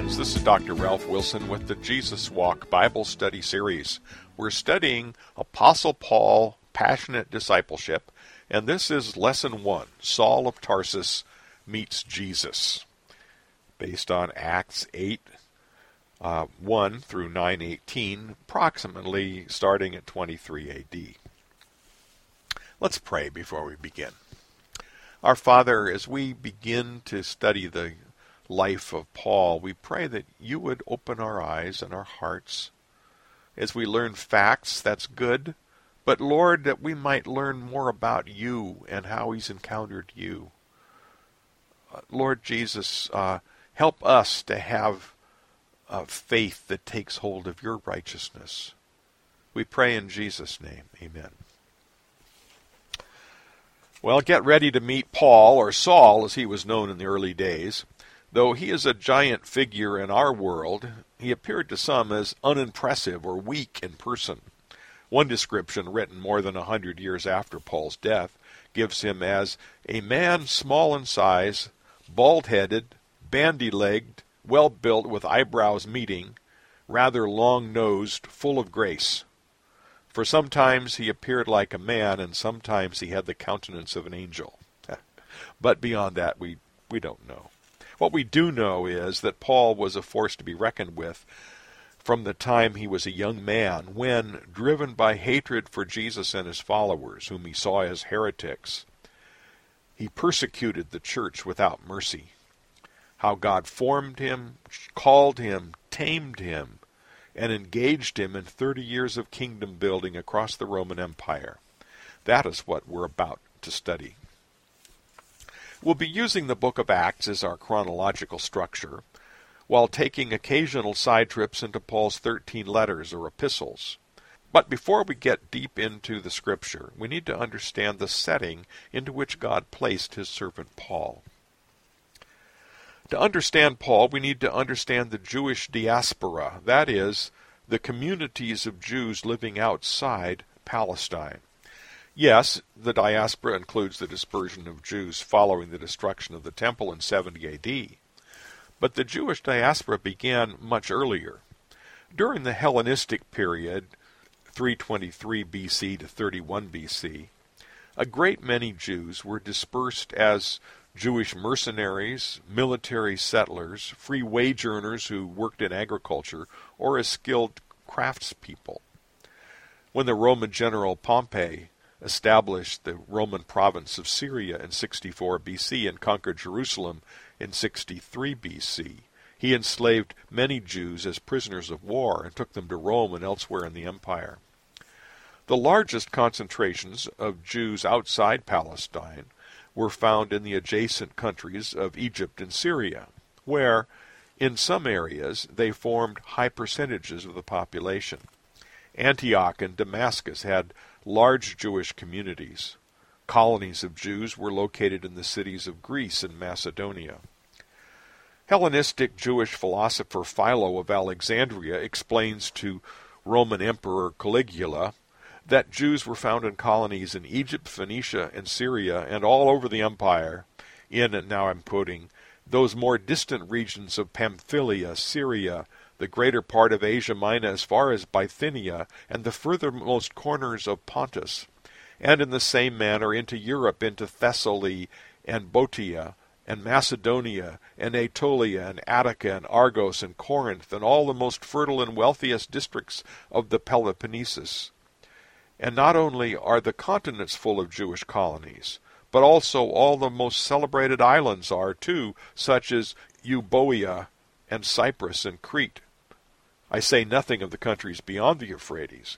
friends. This is Dr. Ralph Wilson with the Jesus Walk Bible Study Series. We're studying Apostle Paul, Passionate Discipleship, and this is Lesson 1, Saul of Tarsus Meets Jesus, based on Acts 8, 1 through 9:18, approximately starting at 23 A.D. Let's pray before we begin. Our Father, as we begin to study the life of Paul, we pray that you would open our eyes and our hearts. As we learn facts, that's good, but Lord, that we might learn more about you and how he's encountered you. Lord Jesus, help us to have faith that takes hold of your righteousness. We pray in Jesus' name. Amen. Well, get ready to meet Paul, or Saul as he was known in the early days. Though he is a giant figure in our world, he appeared to some as unimpressive or weak in person. One description, written more than 100 years after Paul's death, gives him as a man small in size, bald-headed, bandy-legged, well-built with eyebrows meeting, rather long-nosed, full of grace. For sometimes he appeared like a man, and sometimes he had the countenance of an angel. But beyond that, we don't know. What we do know is that Paul was a force to be reckoned with from the time he was a young man, when, driven by hatred for Jesus and his followers, whom he saw as heretics, he persecuted the church without mercy. How God formed him, called him, tamed him, and engaged him in 30 years of kingdom building across the Roman Empire. That is what we're about to study. We'll be using the book of Acts as our chronological structure, while taking occasional side trips into Paul's 13 letters or epistles. But before we get deep into the scripture, we need to understand the setting into which God placed his servant Paul. To understand Paul, we need to understand the Jewish diaspora, that is, the communities of Jews living outside Palestine. Yes, the diaspora includes the dispersion of Jews following the destruction of the temple in 70 A.D., but the Jewish diaspora began much earlier. During the Hellenistic period, 323 B.C. to 31 B.C., a great many Jews were dispersed as Jewish mercenaries, military settlers, free wage earners who worked in agriculture, or as skilled craftspeople. When the Roman general Pompey established the Roman province of Syria in 64 B.C. and conquered Jerusalem in 63 B.C., he enslaved many Jews as prisoners of war and took them to Rome and elsewhere in the empire. The largest concentrations of Jews outside Palestine were found in the adjacent countries of Egypt and Syria, where, in some areas, they formed high percentages of the population. Antioch and Damascus had large Jewish communities. Colonies of Jews were located in the cities of Greece and Macedonia. Hellenistic Jewish philosopher Philo of Alexandria explains to Roman Emperor Caligula that Jews were found in colonies in Egypt, Phoenicia, and Syria, and all over the empire, and now I'm quoting, those more distant regions of Pamphylia, Syria, the greater part of Asia Minor as far as Bithynia, and the furthermost corners of Pontus, and in the same manner into Europe, into Thessaly and Boeotia, and Macedonia, and Aetolia, and Attica, and Argos, and Corinth, and all the most fertile and wealthiest districts of the Peloponnesus. And not only are the continents full of Jewish colonies, but also all the most celebrated islands are too, such as Euboea and Cyprus and Crete. I say nothing of the countries beyond the Euphrates.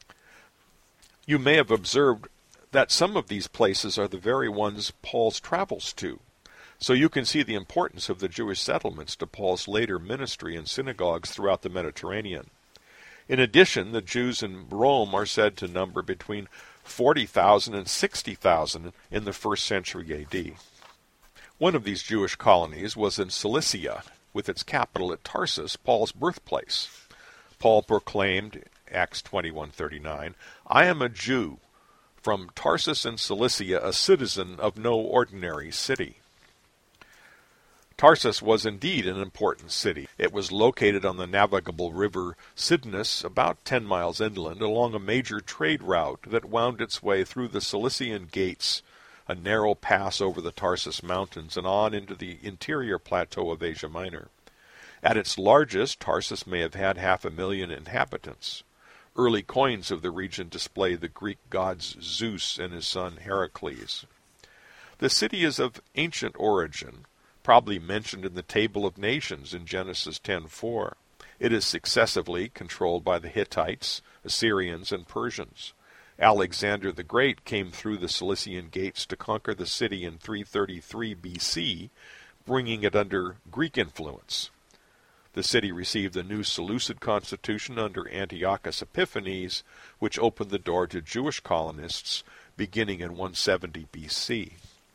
You may have observed that some of these places are the very ones Paul travels to, so you can see the importance of the Jewish settlements to Paul's later ministry in synagogues throughout the Mediterranean. In addition, the Jews in Rome are said to number between 40,000 and 60,000 in the 1st century A.D. One of these Jewish colonies was in Cilicia, with its capital at Tarsus, Paul's birthplace. Paul proclaimed, Acts 21:39, I am a Jew, from Tarsus in Cilicia, a citizen of no ordinary city. Tarsus was indeed an important city. It was located on the navigable river Cydnus, about 10 miles inland, along a major trade route that wound its way through the Cilician Gates, a narrow pass over the Tarsus Mountains, and on into the interior plateau of Asia Minor. At its largest, Tarsus may have had 500,000 inhabitants. Early coins of the region display the Greek gods Zeus and his son Heracles. The city is of ancient origin, probably mentioned in the Table of Nations in Genesis 10:4. It is successively controlled by the Hittites, Assyrians, and Persians. Alexander the Great came through the Cilician Gates to conquer the city in 333 BC, bringing it under Greek influence. The city received the new Seleucid constitution under Antiochus Epiphanes, which opened the door to Jewish colonists beginning in 170 BC.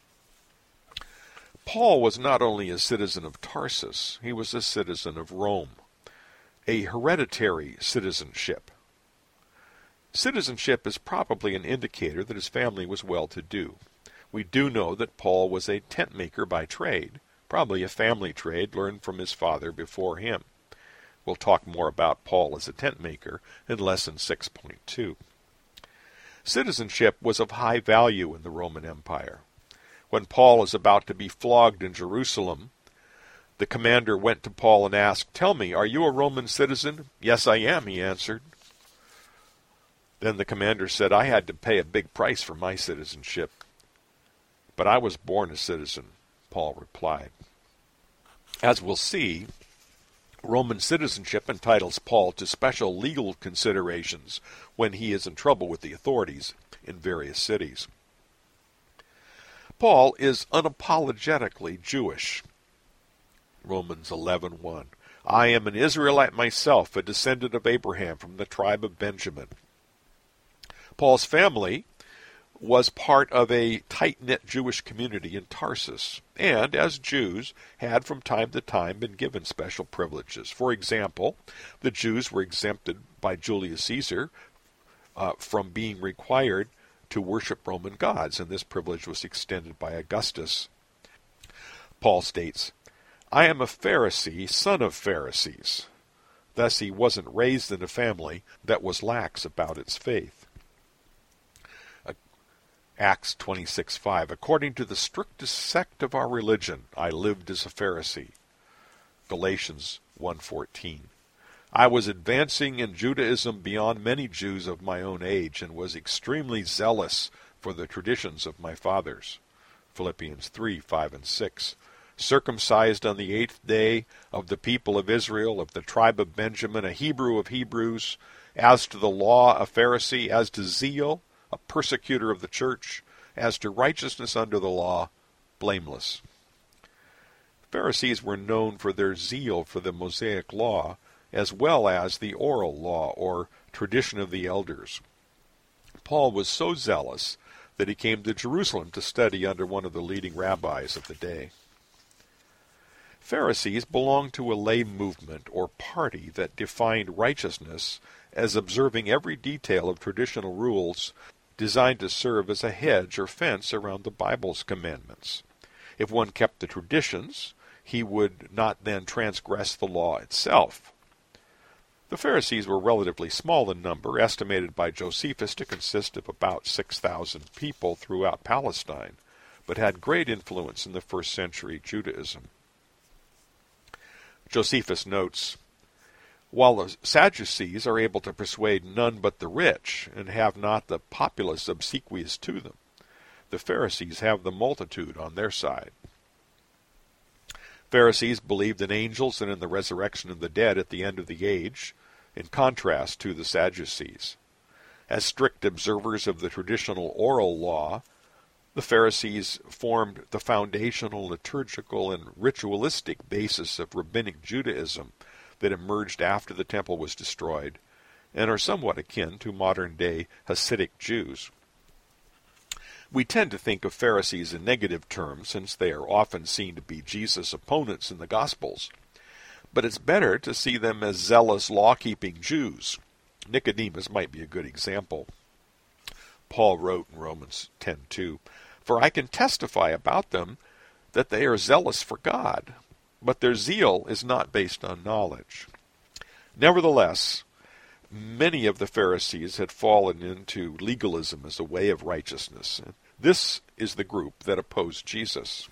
Paul was not only a citizen of Tarsus, he was a citizen of Rome, a hereditary citizenship. Citizenship is probably an indicator that his family was well-to-do. We do know that Paul was a tent maker by trade, probably a family trade learned from his father before him. We'll talk more about Paul as a tent maker in Lesson 6.2. Citizenship was of high value in the Roman Empire. When Paul is about to be flogged in Jerusalem, the commander went to Paul and asked, "Tell me, are you a Roman citizen?" "Yes, I am," he answered. Then the commander said, "I had to pay a big price for my citizenship." "But I was born a citizen," Paul replied. As we'll see, Roman citizenship entitles Paul to special legal considerations when he is in trouble with the authorities in various cities. Paul is unapologetically Jewish. Romans 11:1. "I am an Israelite myself, a descendant of Abraham from the tribe of Benjamin." Paul's family was part of a tight-knit Jewish community in Tarsus, and, as Jews, had from time to time been given special privileges. For example, the Jews were exempted by Julius Caesar from being required to worship Roman gods, and this privilege was extended by Augustus. Paul states, "I am a Pharisee, son of Pharisees." Thus he wasn't raised in a family that was lax about its faith. Acts 26:5, "According to the strictest sect of our religion, I lived as a Pharisee." Galatians 1:14, "I was advancing in Judaism beyond many Jews of my own age, and was extremely zealous for the traditions of my fathers." Philippians 3:5 and 6, "Circumcised on the 8th day, of the people of Israel, of the tribe of Benjamin, a Hebrew of Hebrews, as to the law a Pharisee, as to zeal a persecutor of the church, as to righteousness under the law, blameless." Pharisees were known for their zeal for the Mosaic law, as well as the oral law, or tradition of the elders. Paul was so zealous that he came to Jerusalem to study under one of the leading rabbis of the day. Pharisees belonged to a lay movement or party that defined righteousness as observing every detail of traditional rules designed to serve as a hedge or fence around the Bible's commandments. If one kept the traditions, he would not then transgress the law itself. The Pharisees were relatively small in number, estimated by Josephus to consist of about 6,000 people throughout Palestine, but had great influence in the first century Judaism. Josephus notes, "While the Sadducees are able to persuade none but the rich, and have not the populace obsequious to them, the Pharisees have the multitude on their side." Pharisees believed in angels and in the resurrection of the dead at the end of the age, in contrast to the Sadducees. As strict observers of the traditional oral law, the Pharisees formed the foundational liturgical and ritualistic basis of rabbinic Judaism that emerged after the temple was destroyed, and are somewhat akin to modern-day Hasidic Jews. We tend to think of Pharisees in negative terms, since they are often seen to be Jesus' opponents in the Gospels. But it's better to see them as zealous law-keeping Jews. Nicodemus might be a good example. Paul wrote in Romans 10:2, "For I can testify about them that they are zealous for God. but their zeal is not based on knowledge. Nevertheless, many of the Pharisees had fallen into legalism as a way of righteousness. This is the group that opposed Jesus.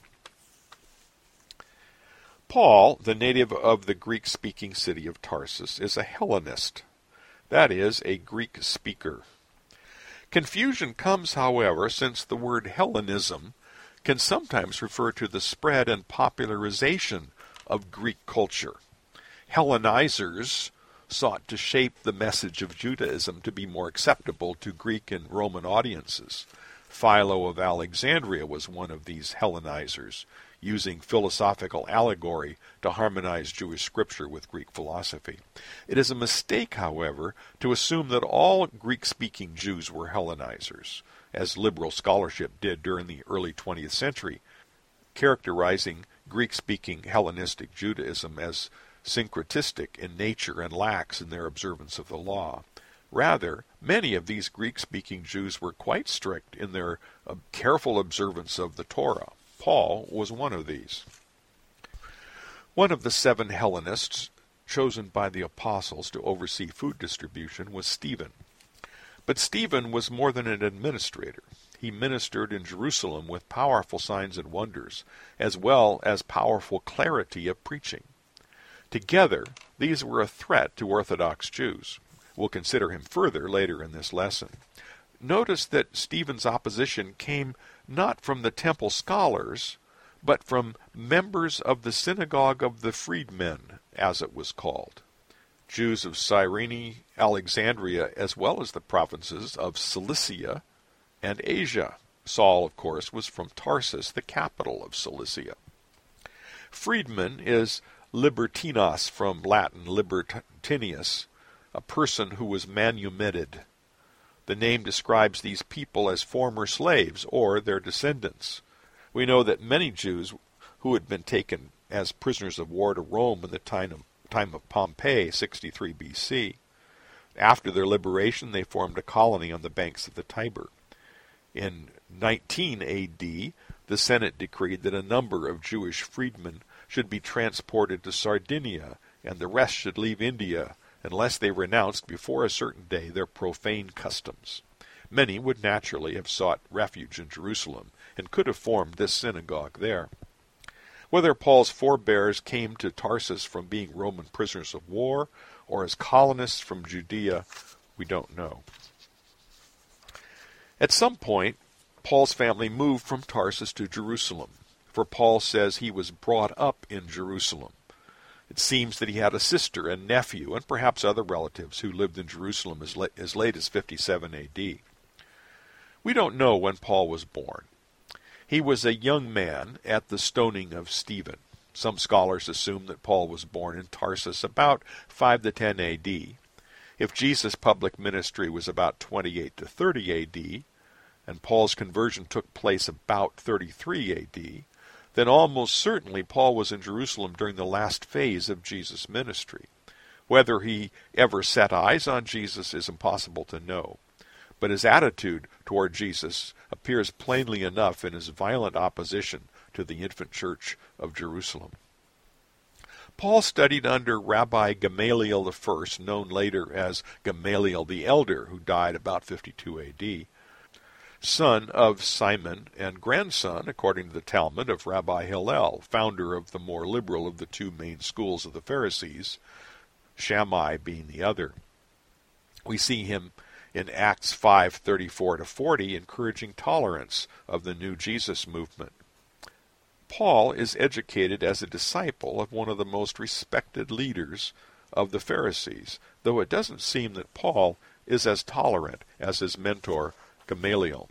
Paul, the native of the Greek-speaking city of Tarsus, is a Hellenist, that is, a Greek speaker. Confusion comes, however, since the word Hellenism can sometimes refer to the spread and popularization of Greek culture. Hellenizers sought to shape the message of Judaism to be more acceptable to Greek and Roman audiences. Philo of Alexandria was one of these Hellenizers, using philosophical allegory to harmonize Jewish scripture with Greek philosophy. It is a mistake, however, to assume that all Greek-speaking Jews were Hellenizers, as liberal scholarship did during the early 20th century, characterizing Greek-speaking Hellenistic Judaism as syncretistic in nature and lax in their observance of the law. Rather, many of these Greek-speaking Jews were quite strict in their careful observance of the Torah. Paul was one of these. One of the 7 Hellenists chosen by the apostles to oversee food distribution was Stephen. But Stephen was more than an administrator. He ministered in Jerusalem with powerful signs and wonders, as well as powerful clarity of preaching. Together, these were a threat to Orthodox Jews. We'll consider him further later in this lesson. Notice that Stephen's opposition came not from the temple scholars, but from members of the synagogue of the freedmen, as it was called. Jews of Cyrene, Alexandria, as well as the provinces of Cilicia and Asia. Saul, of course, was from Tarsus, the capital of Cilicia. Freedman is libertinos, from Latin libertinius, a person who was manumitted. The name describes these people as former slaves or their descendants. We know that many Jews who had been taken as prisoners of war to Rome in the time of Pompey, 63 BC. After their liberation, they formed a colony on the banks of the Tiber. In 19 AD, the Senate decreed that a number of Jewish freedmen should be transported to Sardinia, and the rest should leave India, unless they renounced before a certain day their profane customs. Many would naturally have sought refuge in Jerusalem, and could have formed this synagogue there. Whether Paul's forebears came to Tarsus from being Roman prisoners of war, or as colonists from Judea, we don't know. At some point, Paul's family moved from Tarsus to Jerusalem, for Paul says he was brought up in Jerusalem. It seems that he had a sister and nephew, and perhaps other relatives, who lived in Jerusalem as late as 57 AD. We don't know when Paul was born. He was a young man at the stoning of Stephen. Some scholars assume that Paul was born in Tarsus about 5 to 10 AD. If Jesus' public ministry was about 28 to 30 AD, and Paul's conversion took place about 33 AD, then almost certainly Paul was in Jerusalem during the last phase of Jesus' ministry. Whether he ever set eyes on Jesus is impossible to know, but his attitude toward Jesus appears plainly enough in his violent opposition to the infant church of Jerusalem. Paul studied under Rabbi Gamaliel I, known later as Gamaliel the Elder, who died about 52 AD. Son of Simon and grandson, according to the Talmud, of Rabbi Hillel, founder of the more liberal of the 2 main schools of the Pharisees, Shammai being the other. We see him in Acts 5:34-40 encouraging tolerance of the new Jesus movement. Paul is educated as a disciple of one of the most respected leaders of the Pharisees, though it doesn't seem that Paul is as tolerant as his mentor Gamaliel.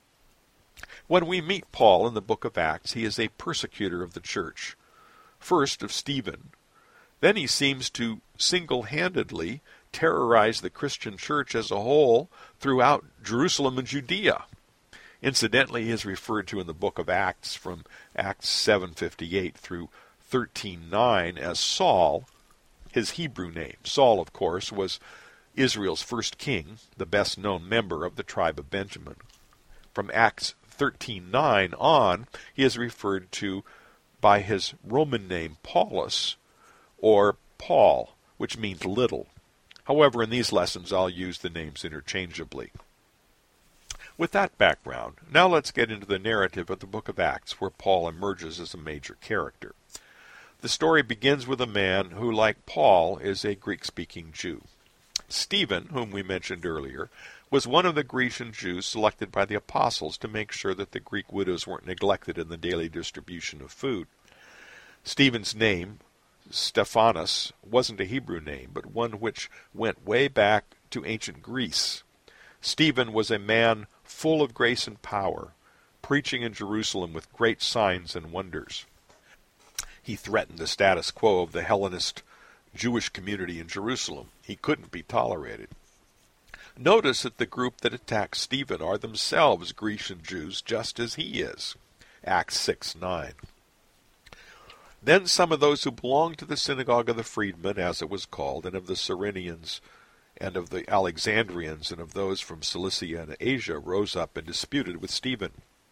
When we meet Paul in the book of Acts, he is a persecutor of the church, first of Stephen. Then he seems to single-handedly terrorize the Christian church as a whole throughout Jerusalem and Judea. Incidentally, he is referred to in the book of Acts from Acts 7:58 through 13:9 as Saul, his Hebrew name. Saul, of course, was Israel's first king, the best-known member of the tribe of Benjamin. From Acts 13:9 on, he is referred to by his Roman name Paulus or Paul, which means little. However, in these lessons I'll use the names interchangeably. With that background, now let's get into the narrative of the book of Acts, where Paul emerges as a major character. The story begins with a man who, like Paul, is a Greek-speaking Jew. Stephen, whom we mentioned earlier, was one of the Grecian Jews selected by the apostles to make sure that the Greek widows weren't neglected in the daily distribution of food. Stephen's name, Stephanos, wasn't a Hebrew name, but one which went way back to ancient Greece. Stephen was a man full of grace and power, preaching in Jerusalem with great signs and wonders. He threatened the status quo of the Hellenist Jewish community in Jerusalem. He couldn't be tolerated. Notice that the group that attacked Stephen are themselves Grecian Jews, just as he is. Acts 6:9. Then some of those who belonged to the synagogue of the freedmen, as it was called, and of the Cyrenians, and of the Alexandrians, and of those from Cilicia and Asia, rose up and disputed with Stephen.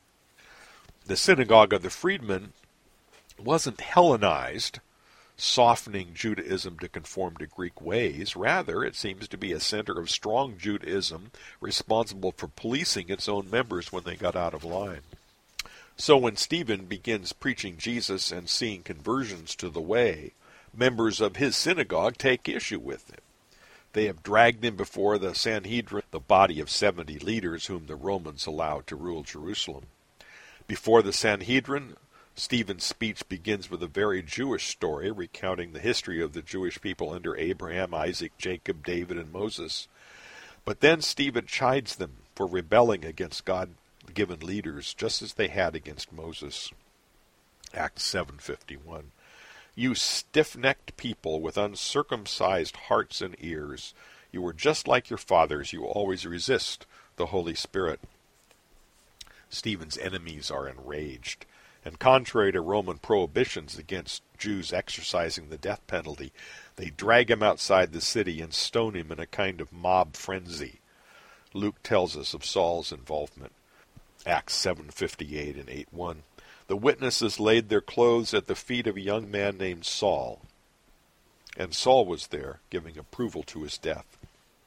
The synagogue of the freedmen wasn't Hellenized, softening Judaism to conform to Greek ways. Rather, it seems to be a center of strong Judaism, responsible for policing its own members when they got out of line. So when Stephen begins preaching Jesus and seeing conversions to the way, members of his synagogue take issue with him. They have dragged him before the Sanhedrin, the body of 70 leaders whom the Romans allowed to rule Jerusalem. Before the Sanhedrin, Stephen's speech begins with a very Jewish story, recounting the history of the Jewish people under Abraham, Isaac, Jacob, David, and Moses. But then Stephen chides them for rebelling against God-given leaders, just as they had against Moses. Acts 7:51. You stiff-necked people with uncircumcised hearts and ears, you were just like your fathers, you always resist the Holy Spirit. Stephen's enemies are enraged. And contrary to Roman prohibitions against Jews exercising the death penalty, they drag him outside the city and stone him in a kind of mob frenzy. Luke tells us of Saul's involvement. Acts 7:58 and 8:1. The witnesses laid their clothes at the feet of a young man named Saul, and Saul was there, giving approval to his death.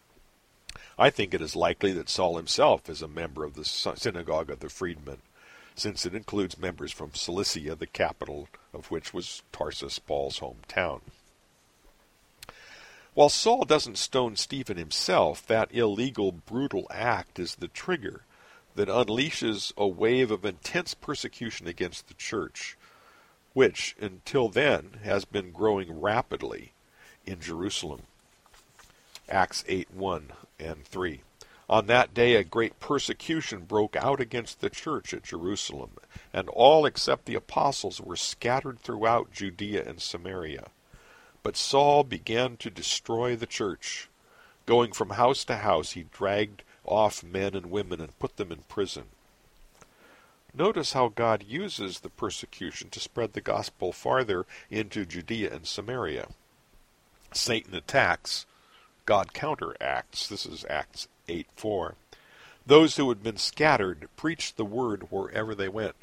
I think it is likely that Saul himself is a member of the synagogue of the freedmen, since it includes members from Cilicia, the capital of which was Tarsus, Paul's hometown. While Saul doesn't stone Stephen himself, that illegal, brutal act is the trigger that unleashes a wave of intense persecution against the church, which, until then, has been growing rapidly in Jerusalem. Acts 8:1 and 3. On that day a great persecution broke out against the church at Jerusalem, and all except the apostles were scattered throughout Judea and Samaria. But Saul began to destroy the church. Going from house to house, he dragged off men and women and put them in prison. Notice how God uses the persecution to spread the gospel farther into Judea and Samaria. Satan attacks, God counteracts. This is Acts 8:4. Those who had been scattered preached the word wherever they went.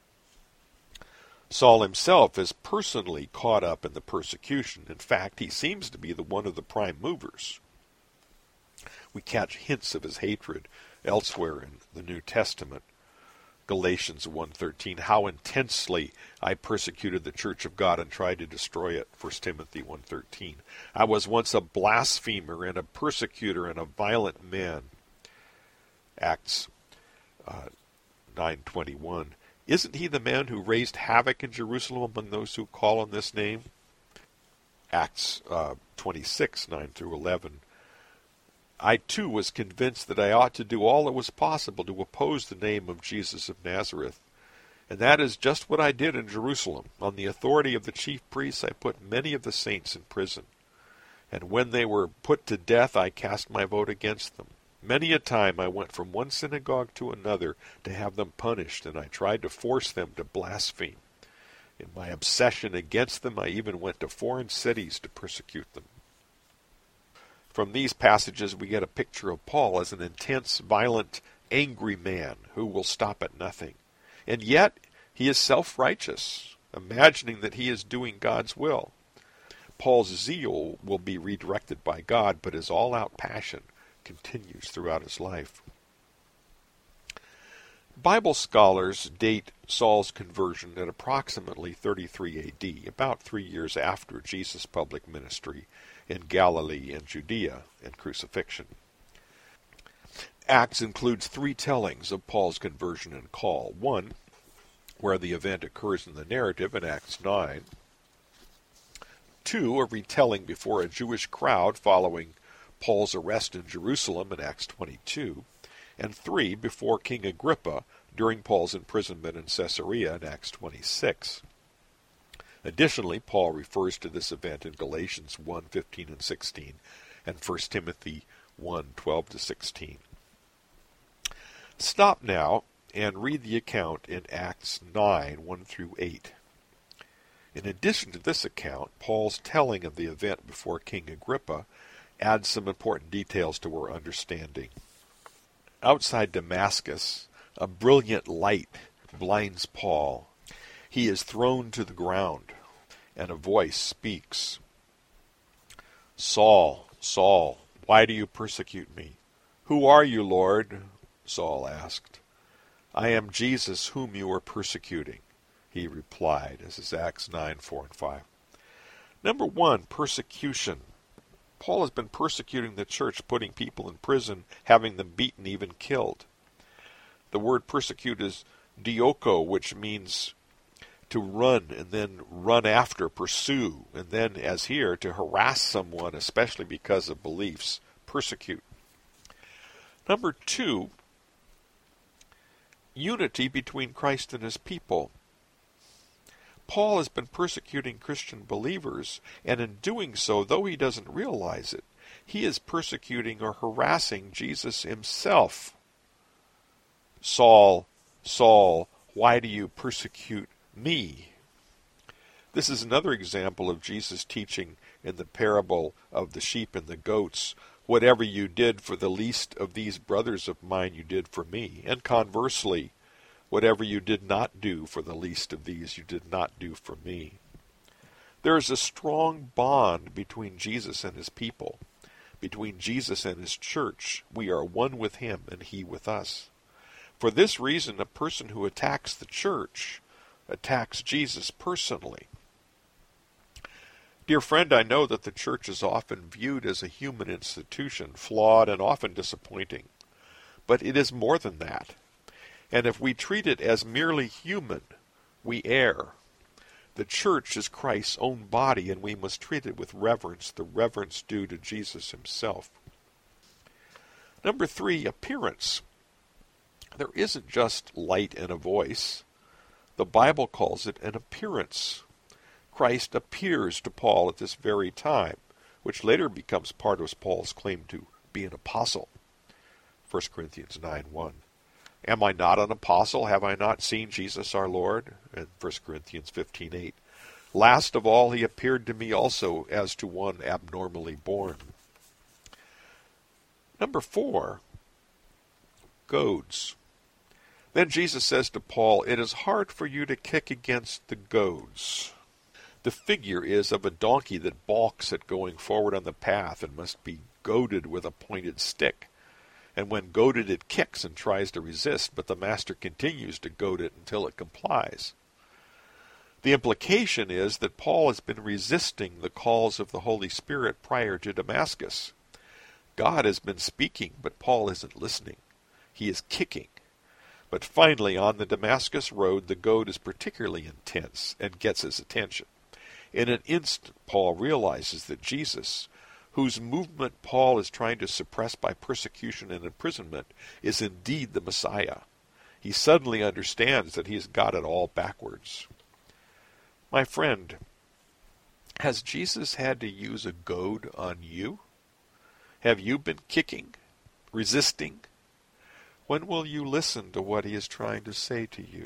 Saul himself is personally caught up in the persecution. In fact, he seems to be one of the prime movers. We catch hints of his hatred elsewhere in the New Testament. Galatians 1:13, how intensely I persecuted the church of God and tried to destroy it. 1 Timothy 1:13, I was once a blasphemer and a persecutor and a violent man. Acts 9:21, isn't he the man who raised havoc in Jerusalem among those who call on this name? Acts 26:9-11, I too was convinced that I ought to do all that was possible to oppose the name of Jesus of Nazareth. And that is just what I did in Jerusalem. On the authority of the chief priests, I put many of the saints in prison. And when they were put to death, I cast my vote against them. Many a time I went from one synagogue to another to have them punished, and I tried to force them to blaspheme. In my obsession against them, I even went to foreign cities to persecute them. From these passages, we get a picture of Paul as an intense, violent, angry man who will stop at nothing. And yet, he is self-righteous. imagining that he is doing God's will. Paul's zeal will be redirected by God, but his all-out passion continues throughout his life. Bible scholars date Saul's conversion at approximately 33 AD, about 3 years after Jesus' public ministry in Galilee and Judea and crucifixion. Acts includes 3 tellings of Paul's conversion and call. One, where the event occurs in the narrative in Acts 9. 2, a retelling before a Jewish crowd following Paul's arrest in Jerusalem in Acts 22. And 3, before King Agrippa during Paul's imprisonment in Caesarea in Acts 26. Additionally, Paul refers to this event in Galatians 1:15 and 16 and 1 Timothy 1:12-16. Stop now and read the account in Acts 9, 1 through 8. In addition to this account, Paul's telling of the event before King Agrippa adds some important details to our understanding. Outside Damascus, a brilliant light blinds Paul. He is thrown to the ground, and a voice speaks. "Saul, Saul, why do you persecute me?" "Who are you, Lord?" Saul asked. "I am Jesus whom you are persecuting," he replied. This is Acts 9, 4 and 5. Number 1, persecution. Paul has been persecuting the church, putting people in prison, having them beaten, even killed. The word persecute is dioko, which means to run and then run after, pursue, and then, as here, to harass someone, especially because of beliefs. Persecute. Number 2, unity between Christ and his people. Paul has been persecuting Christian believers, and in doing so, though he doesn't realize it, he is persecuting or harassing Jesus himself. "Saul, Saul, why do you persecute me?" This is another example of Jesus' teaching in the parable of the sheep and the goats. "Whatever you did for the least of these brothers of mine, you did for me." And conversely, "Whatever you did not do for the least of these, you did not do for me." There is a strong bond between Jesus and his people, between Jesus and his church. We are one with him and he with us. For this reason, a person who attacks the church attacks Jesus personally. Dear friend, I know that the church is often viewed as a human institution, flawed and often disappointing. But it is more than that. And if we treat it as merely human, we err. The church is Christ's own body, and we must treat it with reverence, the reverence due to Jesus himself. Number 3, appearance. There isn't just light and a voice. The Bible calls it an appearance. Christ appears to Paul at this very time, which later becomes part of Paul's claim to be an apostle. 1 Corinthians 9:1. "Am I not an apostle? Have I not seen Jesus our Lord?" And 1 Corinthians 15:8. "Last of all, he appeared to me also as to one abnormally born." Number 4, goads. Then Jesus says to Paul, "It is hard for you to kick against the goads." The figure is of a donkey that balks at going forward on the path and must be goaded with a pointed stick. And when goaded, it kicks and tries to resist, but the master continues to goad it until it complies. The implication is that Paul has been resisting the calls of the Holy Spirit prior to Damascus. God has been speaking, but Paul isn't listening. He is kicking. But finally, on the Damascus road, the goad is particularly intense and gets his attention. In an instant, Paul realizes that Jesus, whose movement Paul is trying to suppress by persecution and imprisonment, is indeed the Messiah. He suddenly understands that he has got it all backwards. My friend, has Jesus had to use a goad on you? Have you been kicking, resisting? When will you listen to what he is trying to say to you?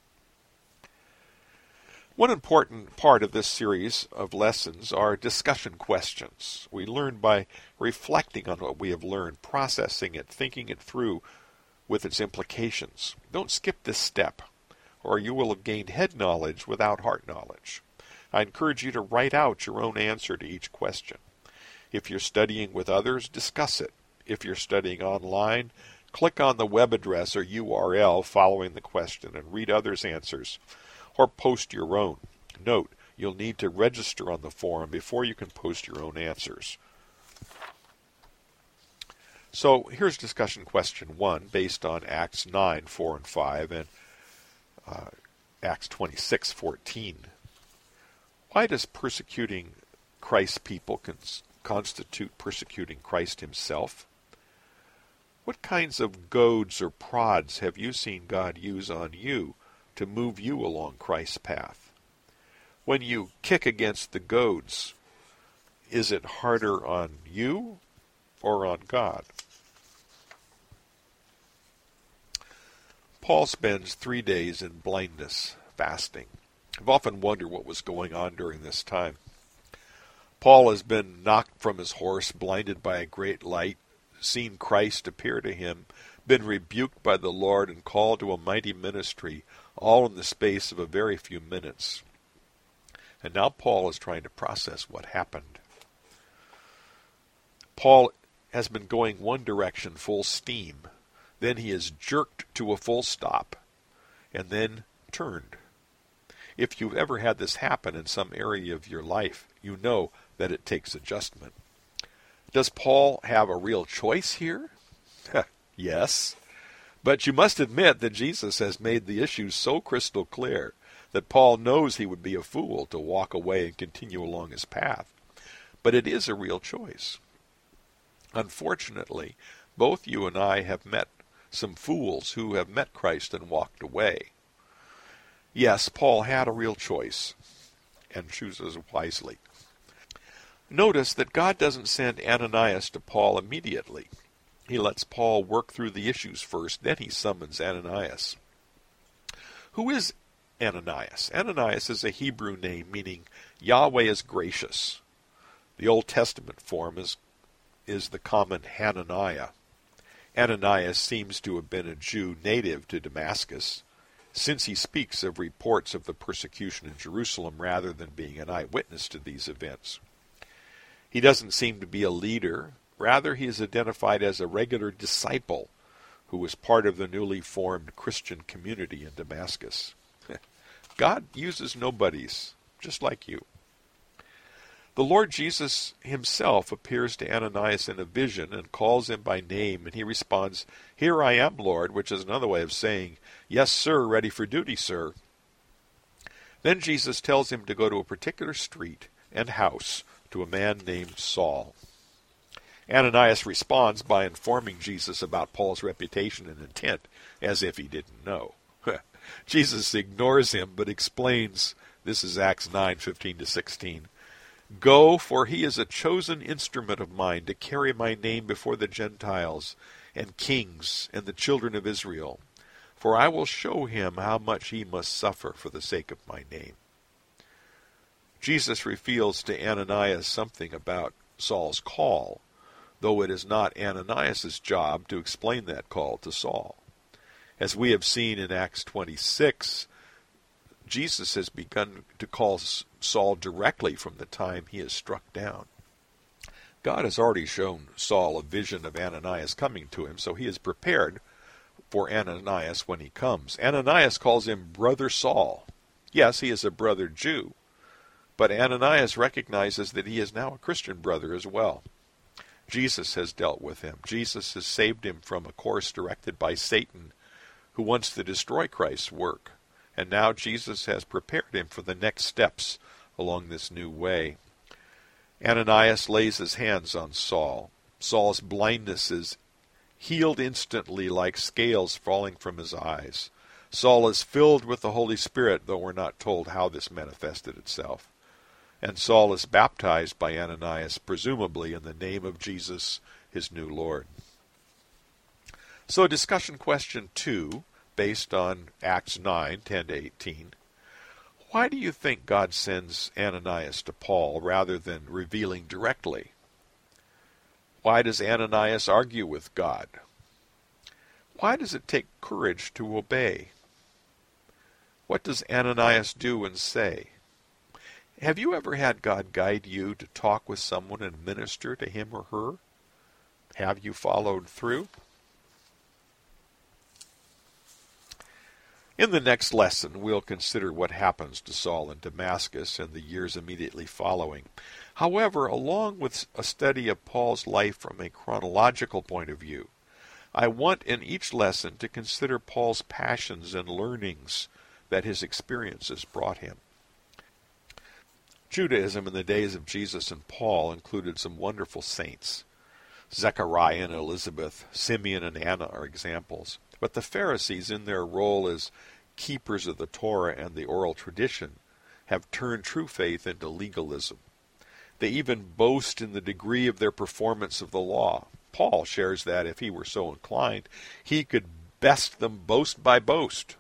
One important part of this series of lessons are discussion questions. We learn by reflecting on what we have learned, processing it, thinking it through with its implications. Don't skip this step. or you will have gained head knowledge without heart knowledge. I encourage you to write out your own answer to each question. If you're studying with others, discuss it. If you're studying online, click on the web address or URL following the question and read others' answers, or post your own. Note, you'll need to register on the forum before you can post your own answers. So here's discussion question 1 based on Acts 9, 4 and 5 and Acts 26, 14. Why does persecuting Christ's people constitute persecuting Christ himself? What kinds of goads or prods have you seen God use on you to move you along Christ's path? When you kick against the goads, is it harder on you or on God? Paul spends 3 days in blindness, fasting. I've often wondered what was going on during this time. Paul has been knocked from his horse, blinded by a great light, seen Christ appear to him, been rebuked by the Lord, and called to a mighty ministry, all in the space of a very few minutes. And now Paul is trying to process what happened. Paul has been going one direction full steam. Then he is jerked to a full stop, and then turned. If you've ever had this happen in some area of your life, you know that it takes adjustment. Does Paul have a real choice here? Yes. But you must admit that Jesus has made the issue so crystal clear that Paul knows he would be a fool to walk away and continue along his path. But it is a real choice. Unfortunately, both you and I have met some fools who have met Christ and walked away. Yes, Paul had a real choice, and chooses wisely. Notice that God doesn't send Ananias to Paul immediately. He lets Paul work through the issues first, then he summons Ananias. Who is Ananias? Ananias is a Hebrew name meaning Yahweh is gracious. The Old Testament form is the common Hananiah. Ananias seems to have been a Jew native to Damascus, since he speaks of reports of the persecution in Jerusalem rather than being an eyewitness to these events. He doesn't seem to be a leader. Rather, he is identified as a regular disciple who was part of the newly formed Christian community in Damascus. God uses nobodies, just like you. The Lord Jesus himself appears to Ananias in a vision and calls him by name, and he responds, "Here I am, Lord," which is another way of saying, "Yes, sir, ready for duty, sir." Then Jesus tells him to go to a particular street and house to a man named Saul. Ananias responds by informing Jesus about Paul's reputation and intent, as if he didn't know. Jesus ignores him, but explains, this is Acts 9, 15-16, "Go, for he is a chosen instrument of mine to carry my name before the Gentiles and kings and the children of Israel. For I will show him how much he must suffer for the sake of my name." Jesus reveals to Ananias something about Saul's call, though it is not Ananias' job to explain that call to Saul. As we have seen in Acts 26, Jesus has begun to call Saul directly from the time he is struck down. God has already shown Saul a vision of Ananias coming to him, so he is prepared for Ananias when he comes. Ananias calls him Brother Saul. Yes, he is a brother Jew, but Ananias recognizes that he is now a Christian brother as well. Jesus has dealt with him. Jesus has saved him from a course directed by Satan, who wants to destroy Christ's work. And now Jesus has prepared him for the next steps along this new way. Ananias lays his hands on Saul. Saul's blindness is healed instantly like scales falling from his eyes. Saul is filled with the Holy Spirit, though we're not told how this manifested itself. And Saul is baptized by Ananias, presumably in the name of Jesus, his new Lord. So discussion question 2, based on Acts 9, 10-18. Why do you think God sends Ananias to Paul rather than revealing directly? Why does Ananias argue with God? Why does it take courage to obey? What does Ananias do and say? Have you ever had God guide you to talk with someone and minister to him or her? Have you followed through? In the next lesson, we'll consider what happens to Saul in Damascus and the years immediately following. However, along with a study of Paul's life from a chronological point of view, I want in each lesson to consider Paul's passions and learnings that his experiences brought him. Judaism in the days of Jesus and Paul included some wonderful saints. Zechariah and Elizabeth, Simeon and Anna are examples. But the Pharisees, in their role as keepers of the Torah and the oral tradition, have turned true faith into legalism. They even boast in the degree of their performance of the law. Paul shares that if he were so inclined, he could best them boast by boast.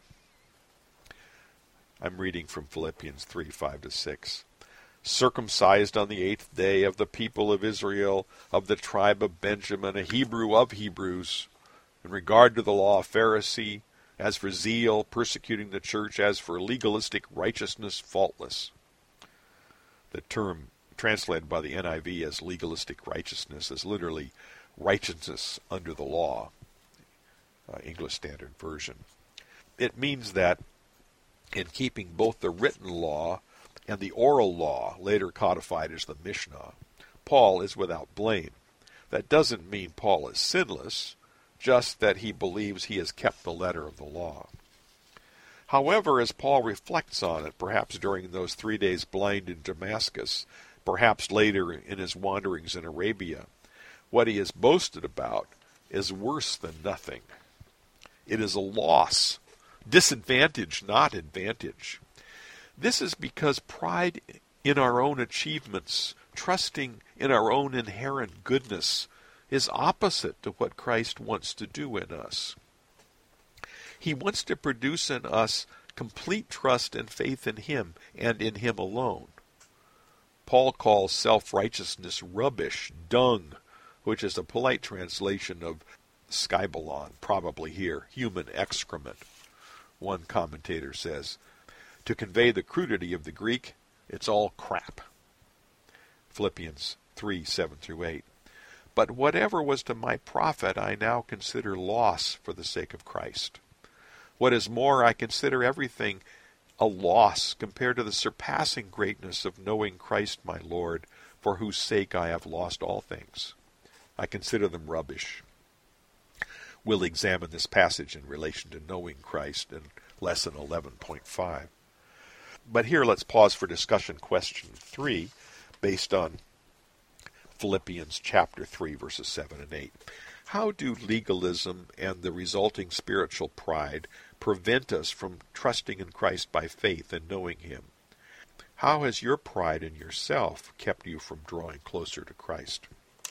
I'm reading from Philippians 3:5-6. Circumcised on the 8th day, of the people of Israel, of the tribe of Benjamin, a Hebrew of Hebrews, in regard to the law, a Pharisee, as for zeal, persecuting the church, as for legalistic righteousness, faultless. The term translated by the NIV as legalistic righteousness is literally righteousness under the law, English Standard Version. It means that in keeping both the written law and the oral law, later codified as the Mishnah, Paul is without blame. That doesn't mean Paul is sinless, just that he believes he has kept the letter of the law. However, as Paul reflects on it, perhaps during those 3 days blind in Damascus, perhaps later in his wanderings in Arabia, what he has boasted about is worse than nothing. It is a loss, disadvantage, not advantage. This is because pride in our own achievements, trusting in our own inherent goodness, is opposite to what Christ wants to do in us. He wants to produce in us complete trust and faith in Him and in Him alone. Paul calls self-righteousness rubbish, dung, which is a polite translation of skybalon, probably here, human excrement. One commentator says, to convey the crudity of the Greek, it's all crap. Philippians 3:7-8. But whatever was to my profit, I now consider loss for the sake of Christ. What is more, I consider everything a loss compared to the surpassing greatness of knowing Christ my Lord, for whose sake I have lost all things. I consider them rubbish. We'll examine this passage in relation to knowing Christ in lesson 11.5. But here let's pause for discussion question 3, based on Philippians chapter 3, verses 7 and 8. How do legalism and the resulting spiritual pride prevent us from trusting in Christ by faith and knowing Him? How has your pride in yourself kept you from drawing closer to Christ?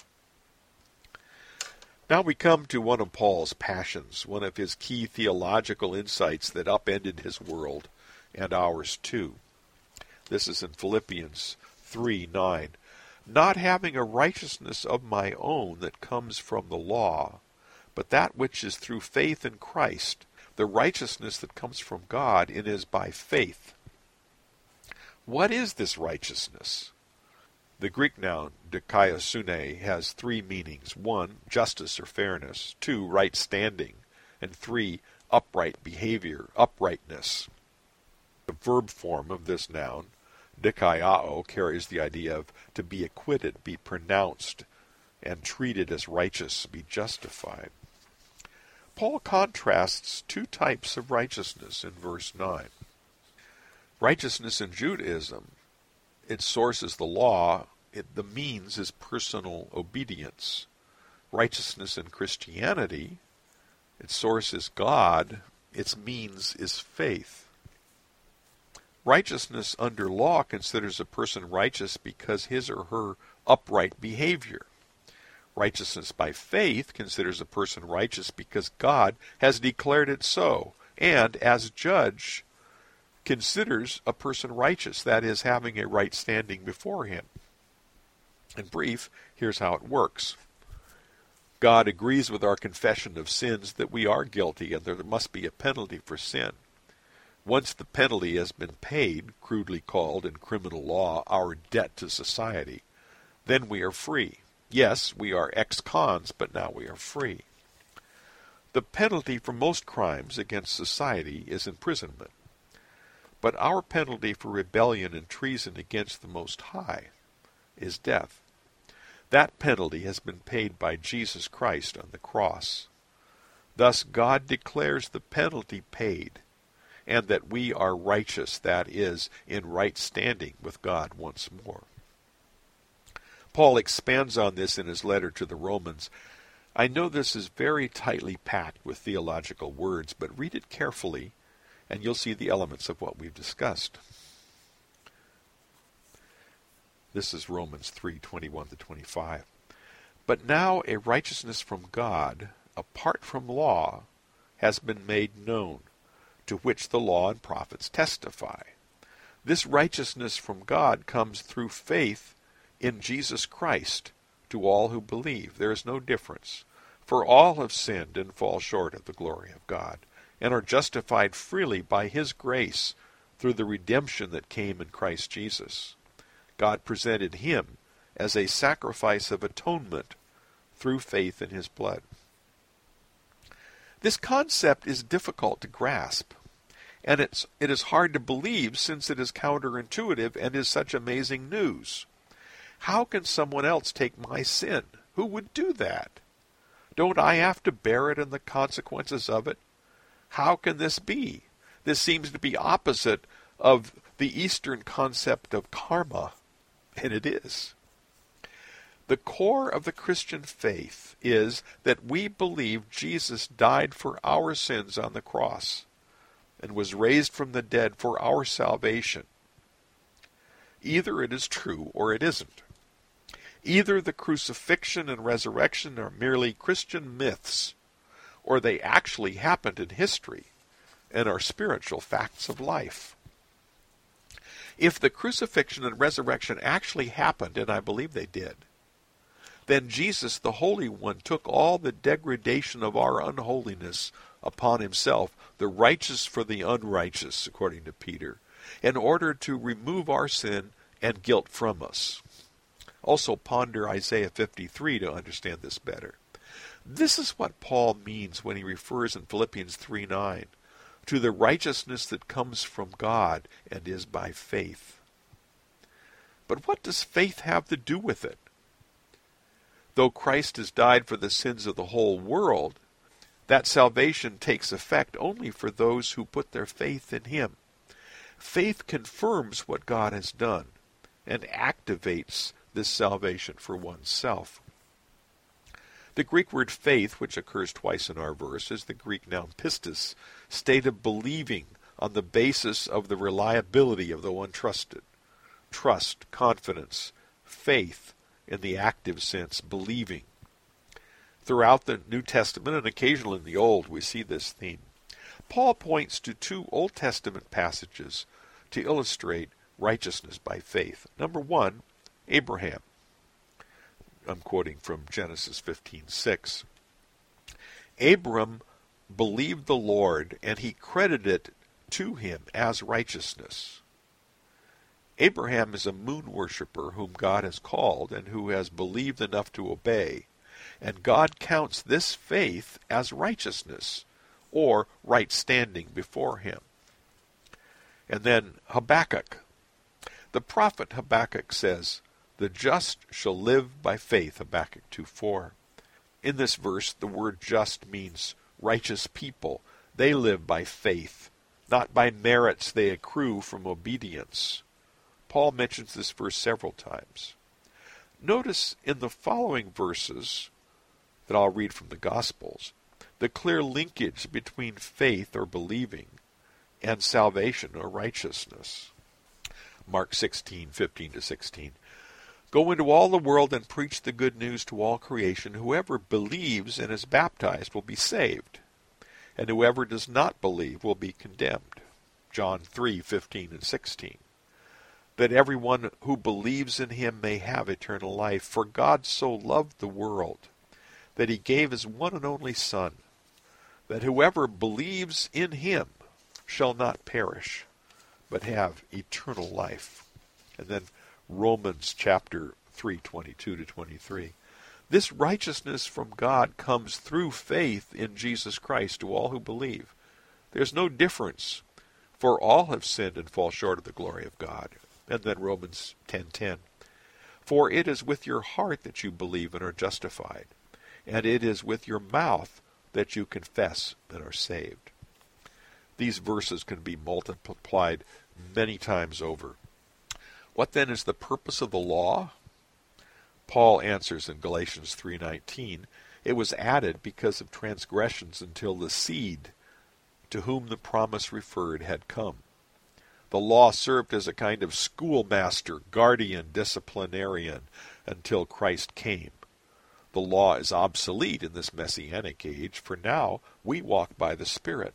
Now we come to one of Paul's passions, one of his key theological insights that upended his world, and ours too. This is in Philippians 3:9. Not having a righteousness of my own that comes from the law, but that which is through faith in Christ, the righteousness that comes from God, and is by faith. What is this righteousness? The Greek noun dikaiosune has 3 meanings. 1, justice or fairness. 2, right standing. And 3, upright behavior, uprightness. The verb form of this noun, dikaiao, carries the idea of to be acquitted, be pronounced, and treated as righteous, be justified. Paul contrasts 2 types of righteousness in verse 9. Righteousness in Judaism, its source is the law, the means is personal obedience. Righteousness in Christianity, its source is God, its means is faith. Righteousness under law considers a person righteous because his or her upright behavior. Righteousness by faith considers a person righteous because God has declared it so, and as judge considers a person righteous, that is, having a right standing before Him. In brief, here's how it works. God agrees with our confession of sins that we are guilty and there must be a penalty for sin. Once the penalty has been paid, crudely called in criminal law our debt to society, then we are free. Yes, we are ex-cons, but now we are free. The penalty for most crimes against society is imprisonment. But our penalty for rebellion and treason against the Most High is death. That penalty has been paid by Jesus Christ on the cross. Thus God declares the penalty paid, and that we are righteous, that is, in right standing with God once more. Paul expands on this in his letter to the Romans. I know this is very tightly packed with theological words, but read it carefully, and you'll see the elements of what we've discussed. This is Romans 3:21-25. But now a righteousness from God, apart from law, has been made known, to which the law and prophets testify. This righteousness from God comes through faith in Jesus Christ to all who believe. There is no difference, for all have sinned and fall short of the glory of God, and are justified freely by His grace through the redemption that came in Christ Jesus. God presented Him as a sacrifice of atonement through faith in His blood. This concept is difficult to grasp, and it is hard to believe since it is counterintuitive and is such amazing news. How can someone else take my sin? Who would do that? Don't I have to bear it and the consequences of it? How can this be? This seems to be opposite of the Eastern concept of karma, and it is. The core of the Christian faith is that we believe Jesus died for our sins on the cross and was raised from the dead for our salvation. Either it is true or it isn't. Either the crucifixion and resurrection are merely Christian myths, or they actually happened in history and are spiritual facts of life. If the crucifixion and resurrection actually happened, and I believe they did, then Jesus, the Holy One, took all the degradation of our unholiness upon Himself, the righteous for the unrighteous, according to Peter, in order to remove our sin and guilt from us. Also ponder Isaiah 53 to understand this better. This is what Paul means when he refers in Philippians 3:9 to the righteousness that comes from God and is by faith. But what does faith have to do with it? Though Christ has died for the sins of the whole world, that salvation takes effect only for those who put their faith in Him. Faith confirms what God has done and activates this salvation for oneself. The Greek word faith, which occurs twice in our verse, is the Greek noun pistis, state of believing on the basis of the reliability of the one trusted. Trust, confidence, faith in the active sense, believing. Throughout the New Testament and occasionally in the Old, we see this theme. Paul points to two Old Testament passages to illustrate righteousness by faith. Number one, Abraham. I'm quoting from Genesis 15:6. Abram believed the Lord, and He credited it to him as righteousness. Abraham is a moon worshipper whom God has called and who has believed enough to obey, and God counts this faith as righteousness, or right standing before Him. And then Habakkuk. The prophet Habakkuk says, "The just shall live by faith," Habakkuk 2:4. In this verse, the word just means righteous people. They live by faith, not by merits they accrue from obedience. Paul mentions this verse several times. Notice in the following verses that I'll read from the Gospels, the clear linkage between faith or believing and salvation or righteousness. Mark 16:15-16. Go into all the world and preach the good news to all creation. Whoever believes and is baptized will be saved, and whoever does not believe will be condemned. John 3:15-16. That everyone who believes in Him may have eternal life. For God so loved the world that He gave His one and only Son, that whoever believes in Him shall not perish, but have eternal life. And then Romans chapter 3, 22 to 23. This righteousness from God comes through faith in Jesus Christ to all who believe. There's no difference, for all have sinned and fall short of the glory of God. And then Romans 10:10. For it is with your heart that you believe and are justified, and it is with your mouth that you confess and are saved. These verses can be multiplied many times over. What then is the purpose of the law? Paul answers in Galatians 3:19, it was added because of transgressions until the seed to whom the promise referred had come. The law served as a kind of schoolmaster, guardian, disciplinarian until Christ came. The law is obsolete in this messianic age, for now we walk by the Spirit.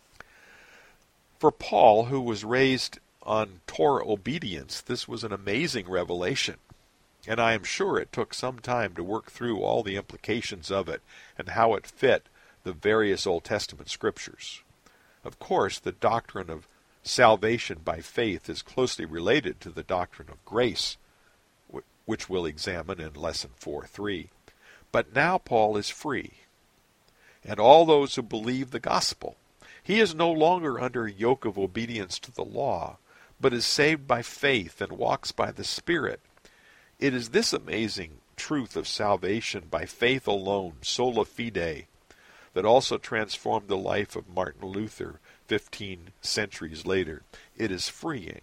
For Paul, who was raised on Torah obedience, this was an amazing revelation. And I am sure it took some time to work through all the implications of it and how it fit the various Old Testament scriptures. Of course, the doctrine of salvation by faith is closely related to the doctrine of grace, which we'll examine in Lesson 4:3. But now Paul is free, and all those who believe the gospel. He is no longer under a yoke of obedience to the law, but is saved by faith and walks by the Spirit. It is this amazing truth of salvation by faith alone, sola fide, that also transformed the life of Martin Luther 15 centuries later. It is freeing.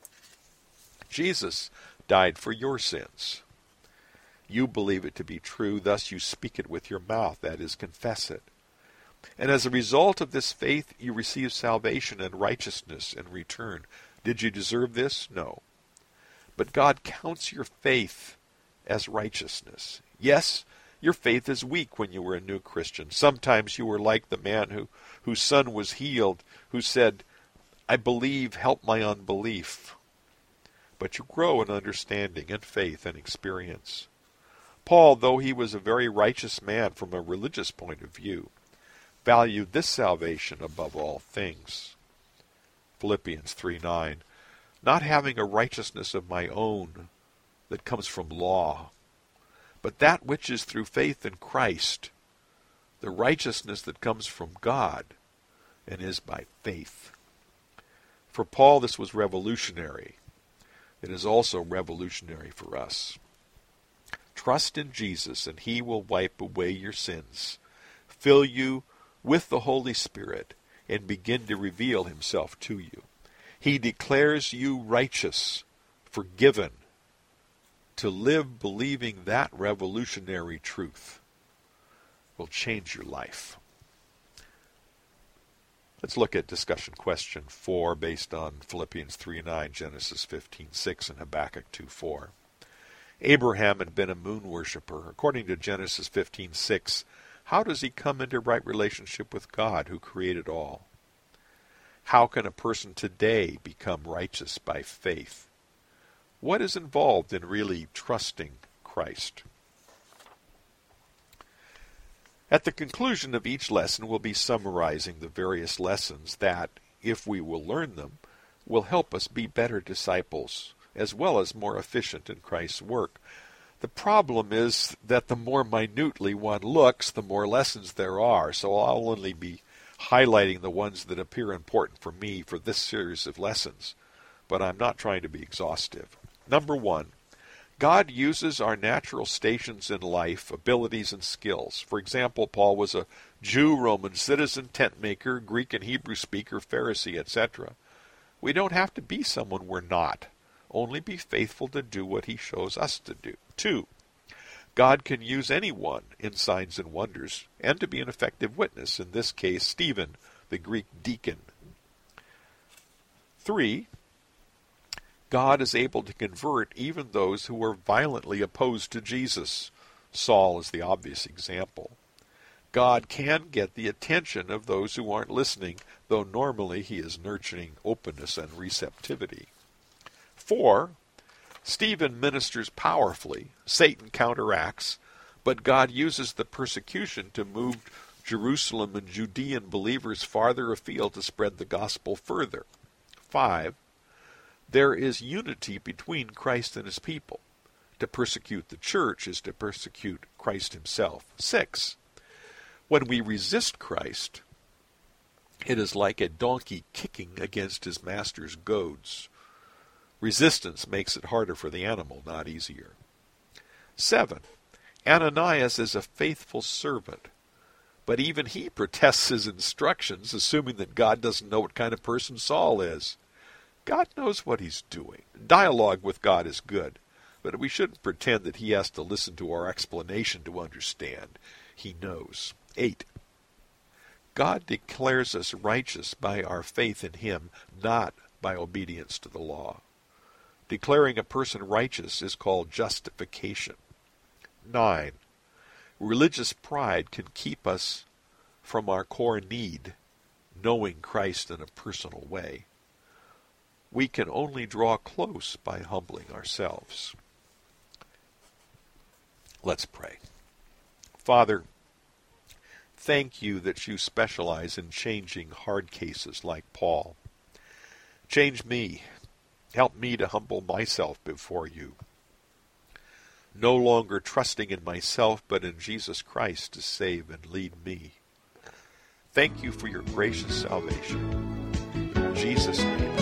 Jesus died for your sins. You believe it to be true, thus you speak it with your mouth, that is, confess it. And as a result of this faith, you receive salvation and righteousness in return. Did you deserve this? No. But God counts your faith as righteousness. Yes, your faith is weak when you were a new Christian. Sometimes you were like the man whose son was healed, who said, I believe, help my unbelief. But you grow in understanding and faith and experience. Paul, though he was a very righteous man from a religious point of view, valued this salvation above all things. Philippians 3:9, not having a righteousness of my own that comes from law, but that which is through faith in Christ, the righteousness that comes from God and is by faith. For Paul, this was revolutionary. It is also revolutionary for us. Trust in Jesus, and he will wipe away your sins, fill you with the Holy Spirit, and begin to reveal himself to you. He declares you righteous, forgiven. To live believing that revolutionary truth will change your life. Let's look at discussion question 4 based on Philippians 3:9, Genesis 15:6, and Habakkuk 2:4. Abraham had been a moon worshiper. According to Genesis 15:6, how does he come into right relationship with God who created all? How can a person today become righteous by faith? What is involved in really trusting Christ? At the conclusion of each lesson, we'll be summarizing the various lessons that, if we will learn them, will help us be better disciples, as well as more efficient in Christ's work. The problem is that the more minutely one looks, the more lessons there are, so I'll only be highlighting the ones that appear important for me for this series of lessons, but I'm not trying to be exhaustive. Number 1, God uses our natural stations in life, abilities, and skills. For example, Paul was a Jew, Roman citizen, tent maker, Greek and Hebrew speaker, Pharisee, etc. We don't have to be someone we're not. Only be faithful to do what he shows us to do. 2, God can use anyone in signs and wonders and to be an effective witness, in this case, Stephen, the Greek deacon. 3, God is able to convert even those who were violently opposed to Jesus. Saul is the obvious example. God can get the attention of those who aren't listening, though normally he is nurturing openness and receptivity. 4, Stephen ministers powerfully. Satan counteracts, but God uses the persecution to move Jerusalem and Judean believers farther afield to spread the gospel further. 5. There is unity between Christ and his people. To persecute the church is to persecute Christ himself. 6. When we resist Christ, it is like a donkey kicking against his master's goads. Resistance makes it harder for the animal, not easier. 7. Ananias is a faithful servant, but even he protests his instructions, assuming that God doesn't know what kind of person Saul is. God knows what he's doing. Dialogue with God is good, but we shouldn't pretend that he has to listen to our explanation to understand. He knows. 8. God declares us righteous by our faith in him, not by obedience to the law. Declaring a person righteous is called justification. 9. Religious pride can keep us from our core need, knowing Christ in a personal way. We can only draw close by humbling ourselves. Let's pray. Father, thank you that you specialize in changing hard cases like Paul. Change me. Help me to humble myself before you. No longer trusting in myself, but in Jesus Christ to save and lead me. Thank you for your gracious salvation. In Jesus' name.